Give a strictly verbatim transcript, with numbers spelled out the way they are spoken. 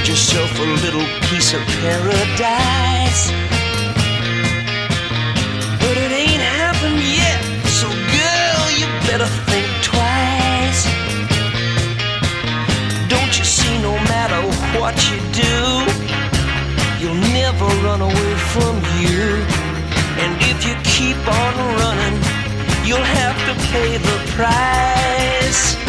yourself a little piece of paradise. But it ain't happened yet, so girl, you better think twice. Don't you see, no matter what you do, you'll never run away from you. And if you keep on running, you'll have to pay the price.